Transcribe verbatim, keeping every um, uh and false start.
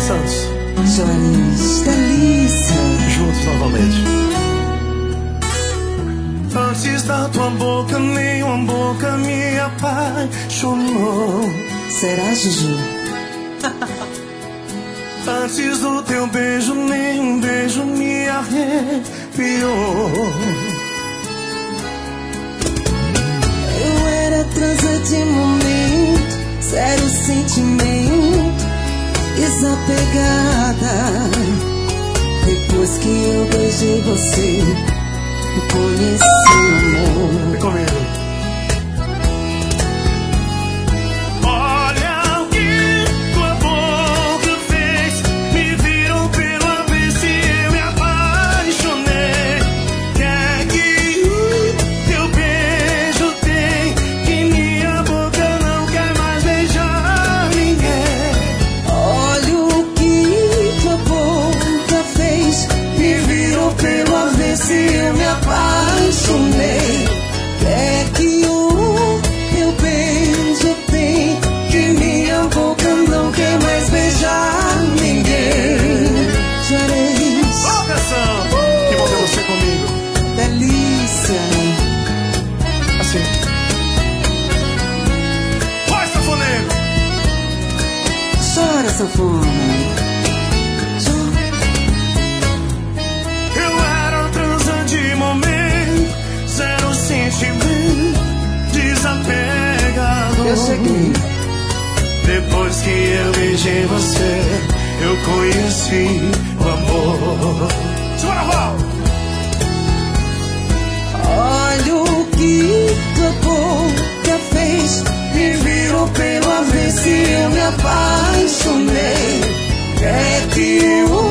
Santos. Jones, delícia. Juntos novamente. Antes da tua boca, nenhuma boca me apaixonou. Será, Juju? Antes do teu beijo, nenhum beijo me arrepiou. Eu era transa de momento, zero sentimento, desapegada. Depois que eu beijei você, eu conheci o amor. Vem comigo. Olha o que tua boca fez, me virou pelo avesso e eu me apaixonei. Que é que o teu beijo tem, que minha boca não quer mais beijar ninguém. Olha o que tua boca fez, me virou pelo avesso e eu me apaixonei. É que o teu beijo tem, que minha boca não quer mais beijar ninguém. Juarez, Ó, canção! Que bom ter você comigo. delícia. Assim. Vai, sanfoneiro! Chora, sanfona. Chora. Eu era transa de momento, zero sentimento, desapegado. Eu cheguei. Depois que eu beijei você, eu conheci o amor. Segura, Val! Olha o que tua boca fez, me virou pelo avesso e eu me apaixonei. É que o